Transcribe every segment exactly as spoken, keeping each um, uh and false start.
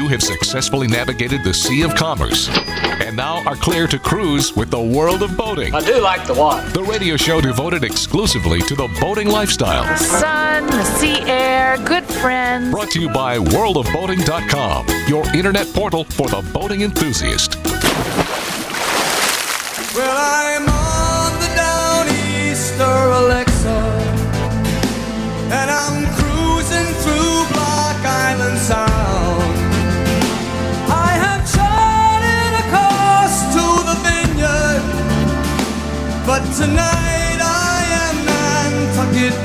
have successfully navigated the Sea of Commerce and now are clear to cruise with the world of boating. I do like the water. The radio show devoted exclusively to the boating lifestyle. The sun, the sea air, good friends. Brought to you by world of boating dot com, your internet portal for the boating enthusiast. Well, I'm on the Downeaster Alexa, and I'm cruising through Block Island Sound. I have charted a course to the vineyard, but tonight I am Nantucket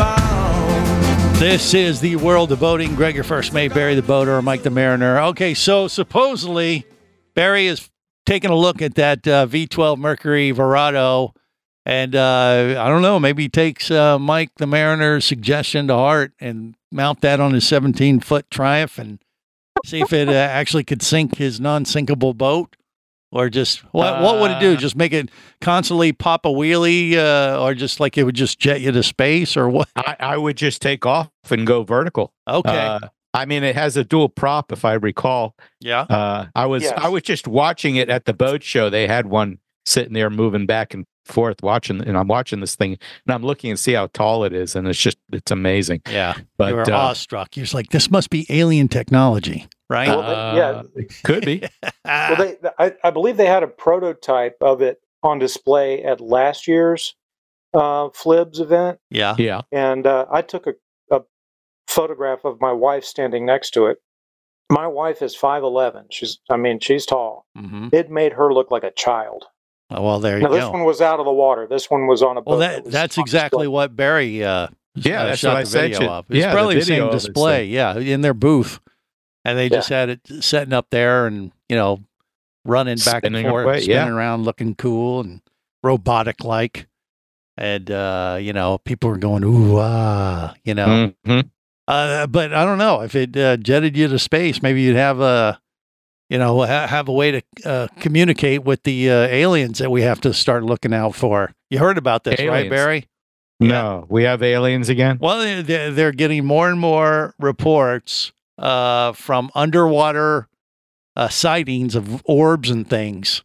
bound. This is the World of Boating. Greg, your first mate, Barry the Boater, Mike the Mariner. Okay, so supposedly Barry is taking a look at that uh, V twelve Mercury Verado, and uh, I don't know, maybe he takes uh, Mike the Mariner's suggestion to heart and mount that on his seventeen-foot Triumph and see if it uh, actually could sink his non-sinkable boat, or just, what, what would it do? Just make it constantly pop a wheelie, uh, or just like it would just jet you to space, or what? I, I would just take off and go vertical. Okay. Uh, I mean, it has a dual prop, if I recall. Yeah. Uh, I was Yes. I was just watching it at the boat show. They had one sitting there moving back and forth, watching, and I'm watching this thing, and I'm looking and see how tall it is, and it's just it's amazing. Yeah. But, you were uh, awestruck. You're just like, this must be alien technology, right? Well, they- yeah. Uh, it could be. Well, they, I, I believe they had a prototype of it on display at last year's uh, Flibs event, yeah. Yeah. and uh, I took a, a photograph of my wife standing next to it. My wife is five eleven. She's, I mean, she's tall. Mm-hmm. It made her look like a child. Oh, well, there you Now, go. this one was out of the water. This one was on a boat. Well, that was that's on exactly display. what Barry uh, Yeah, uh, that's shot what I the sent video you. of. It's Yeah, the probably the, video same of it, display, yeah, in their booth, and they just had it setting up there and you know running back Spinning and forth, away, spinning yeah. around, looking cool and robotic like, and uh, you know people were going ooh ah, you know. Mhm. Uh, but I don't know if it uh, jetted you to space, maybe you'd have a, you know, ha- have a way to uh, communicate with the uh, aliens that we have to start looking out for. You heard about this, right, Aliens. Barry? No, we have aliens again. Well, they- they're, they're getting more and more reports uh, from underwater uh, sightings of orbs and things.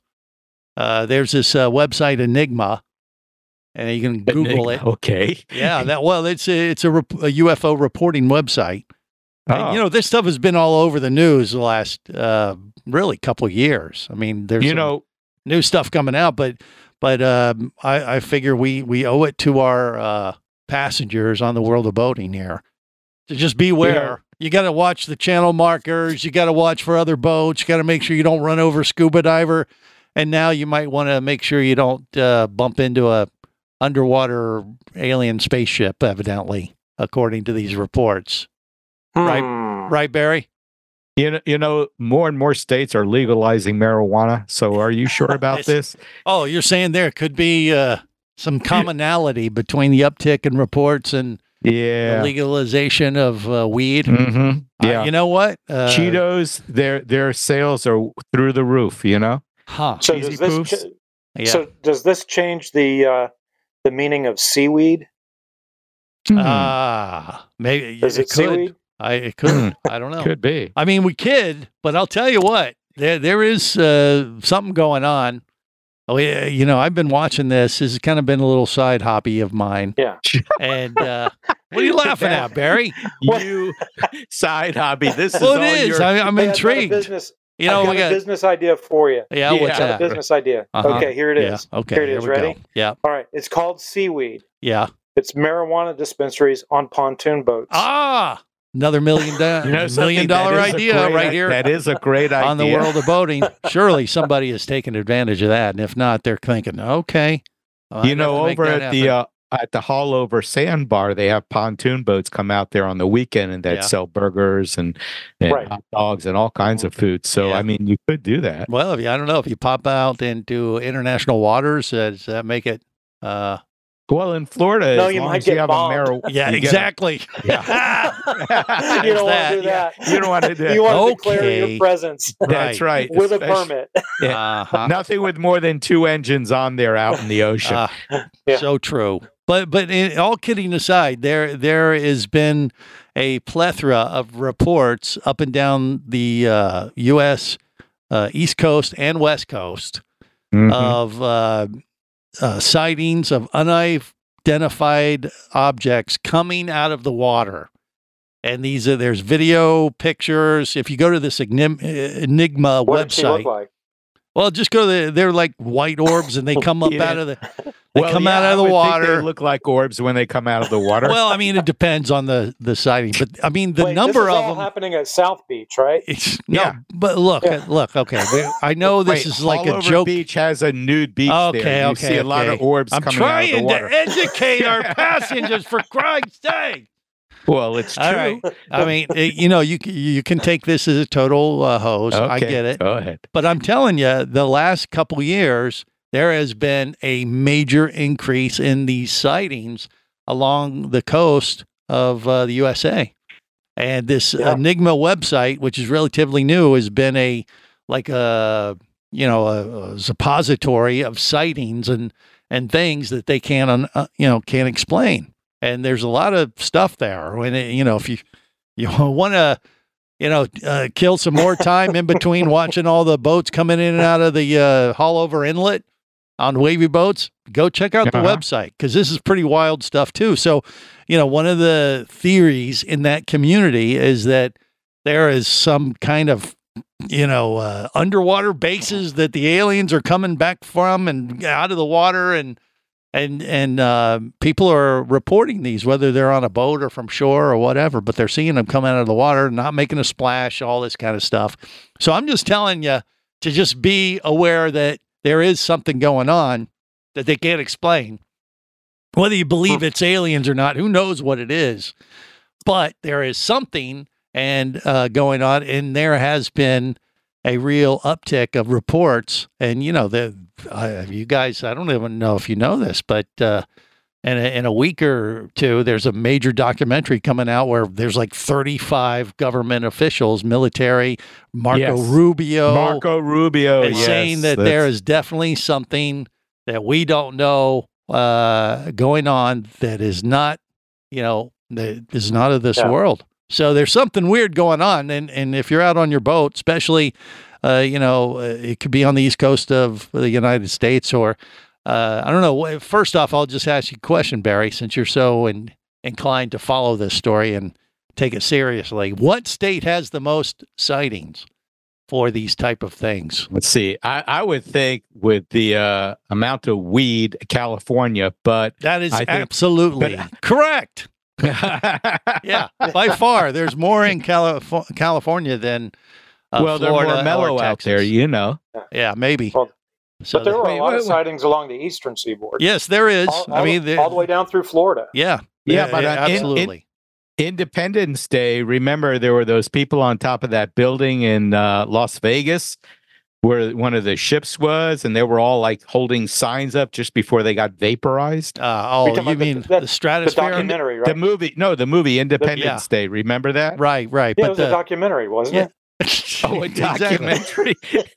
Uh, there's this uh, website Enigma, and you can Google it. Okay. Yeah, that well, it's a, it's a, rep- a U F O reporting website. And, Oh. you know, this stuff has been all over the news the last uh, really couple of years. I mean, there's You some know, new stuff coming out, but but um, I, I figure we we owe it to our uh, passengers on the World of Boating here to just beware. Yeah. You got to watch the channel markers. You got to watch for other boats. You got to make sure you don't run over a scuba diver. And now you might want to make sure you don't uh, bump into a underwater alien spaceship, evidently, according to these reports. Right. Hmm. Right, Barry? you know, you know, more and more states are legalizing marijuana. So, are you sure about this? Oh, you're saying there could be uh, some commonality between the uptick in reports and Yeah. the legalization of uh, weed. Mm-hmm. Yeah. Uh, you know what? Uh, Cheetos, their their sales are through the roof. You know. Huh. So Cheesy does this poofs. ch- Yeah. so does this change the uh, the meaning of seaweed? Ah, maybe Is it, it could. seaweed? I it could. I don't know. Could be. I mean, we kid, but I'll tell you what. There there is uh, something going on. Oh, yeah, you know, I've been watching this. This has kind of been a little side hobby of mine. Yeah. And uh, what are you laughing at, Barry? You side hobby. This is Well, all it is. your- I, I'm Hey, I've got a intrigued. business, You know, I've got we got a business idea for you. yeah. Yeah. What's I've got a that? business idea. Uh-huh. Okay, here it is. Yeah. Okay. Here it here is. we Ready? go. Yeah. All right. It's called seaweed. Yeah. It's marijuana dispensaries on pontoon boats. Ah, another million, do- You know something? million dollar That is a idea great right i- here That is a great idea. on the World of Boating. Surely somebody has taken advantage of that, and if not, they're thinking, okay. well, I You know, gotta make over that at the happen. uh, at the Hallover Sandbar, they have pontoon boats come out there on the weekend and that Yeah. sell burgers and, and Right. hot dogs and all kinds of food. So Yeah. I mean, you could do that. Well, if you, I don't know if you pop out into international waters, uh, does that make it? Uh, Well, in Florida, No, as you long might as you get have bombed. a marijuana, yeah, you get a- exactly. Yeah. you don't want that, to do yeah. that. You don't want to do that. You want to declare Okay. your presence That's right. with a Especially- permit. Yeah. Uh-huh. Nothing with more than two engines on there out in the ocean. Uh, Yeah. So true. But but in, all kidding aside, there there has been a plethora of reports up and down the uh, U S uh, East Coast and West Coast Mhm. of uh, uh, sightings of unidentified objects coming out of the water. And these are there's video, pictures. If you go to this Enigma, Enigma What did she website, look like? well, just go to the, they're like white orbs, and they come up Yeah. out of the they Well, come yeah, out I of the would think water. they look like orbs when they come out of the water. Well, I mean, it depends on the the sighting, but I mean, the Wait, number this is of all them. happening at South Beach, right? It's, no, Yeah. but look, Yeah. look. Okay, we- I know this Wait, is like All a Over joke. Beach has a nude beach Okay, there. You okay, see a lot okay. of orbs I'm coming trying out of the water. to educate our passengers, for Christ's sake. Well, it's true. All right. I mean, it- you know, you c- you can take this as a total uh, hose. Okay, I get it. Go ahead. But I'm telling you, the last couple years, there has been a major increase in these sightings along the coast of uh, the U S A. And this Yeah. Enigma website, which is relatively new, has been a like a you know a, a suppository of sightings and and things that they can't un, uh, you know can't explain. And there's a lot of stuff there. When it, you know, if you you want to you know, uh, kill some more time in between watching all the boats coming in and out of the uh, Haulover Inlet on wavy boats, go check out the Uh-huh. website, because this is pretty wild stuff too. So, you know, one of the theories in that community is that there is some kind of, you know, uh, underwater bases that the aliens are coming back from and out of the water, and and and uh, people are reporting these, whether they're on a boat or from shore or whatever, but they're seeing them come out of the water, not making a splash, all this kind of stuff. So I'm just telling you to just be aware that there is something going on that they can't explain. Whether you believe it's aliens or not, who knows what it is, but there is something and uh, going on, and there has been a real uptick of reports. And you know, the uh, you guys, I don't even know if you know this, but uh, in a, in a week or two, there's a major documentary coming out where there's like thirty-five government officials, military, Marco Yes. Rubio, Marco Rubio and yes, saying that that's- there is definitely something that we don't know uh, going on that is not, you know, that is not of this Yeah. world. So there's something weird going on, and and if you're out on your boat, especially, uh, you know, uh, it could be on the east coast of the United States, or uh, I don't know. First off, I'll just ask you a question, Barry, since you're so in, inclined to follow this story and take it seriously. What state has the most sightings for these type of things? Let's see. I, I would think with the uh, amount of weed, California, but That is I think- absolutely but- correct. Yeah, by far, there's more in Calif- California than uh, well, they're Florida more mellow or out there, Texas. you know. Yeah, maybe. Well, So but there the- were Wait, a lot wait, of wait. sightings along the eastern seaboard. yes, there is. all, I all- mean, there- all the way down through Florida. yeah, Yeah, yeah, but, yeah, uh, in- in- absolutely. Independence Day, remember there were those people on top of that building in uh, Las Vegas where one of the ships was, and they were all like holding signs up just before they got vaporized. uh, You're oh, talking you about the- mean that- the, The stratosphere? documentary, right? The movie, no, the movie Independence yeah. Day. Remember that? Right, right. yeah, it but was a the, documentary, wasn't yeah. Oh, a Exactly. documentary.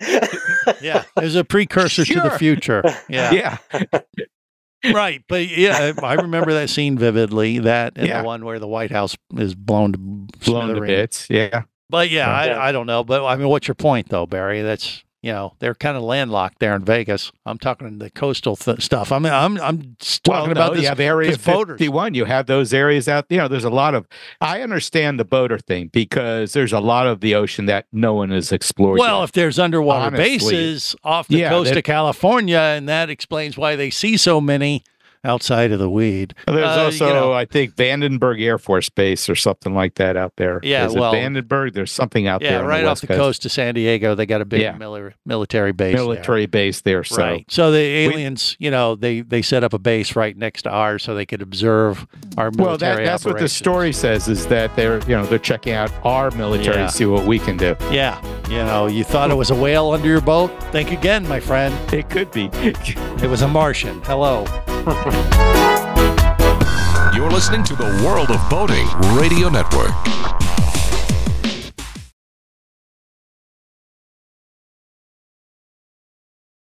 Yeah, there's a precursor to the Sure. future. Yeah, yeah. right. But yeah, I I remember that scene vividly. That and Yeah. the one where the White House is blown to Blown to smithereens. bits. Yeah. But yeah, Yeah. I, I don't know. But I mean, what's your point, though, Barry? That's you know they're kind of landlocked there in Vegas. I'm talking the coastal th- stuff. I mean, I'm I'm just talking Well, no, about this. you have Area 'cause boaters- fifty-one. You have those areas out. You know, there's a lot of. I understand the boater thing because there's a lot of the ocean that no one has explored. Well, yet. if there's underwater Honestly. bases off the Yeah, coast that- of California, and that explains why they see so many outside of the weed. there's uh, also, you know- I think, Vandenberg Air Force Base or something like that out there. Yeah, Is it well- Vandenberg. There's something out Yeah, there on right the off West the Coast. coast of San Diego, they got a big Yeah. mili- military base. there. military base there. So Right. So the aliens, you know, they they set up a base right next to ours so they could observe our military well, that, that's what the operations. story says is that they're you know they're checking out our military Yeah. to see what we can do. Yeah. You know, you thought it was a whale under your boat? Think again, my friend. It could be. It was a Martian. Hello. You're listening to the World of Boating Radio Network.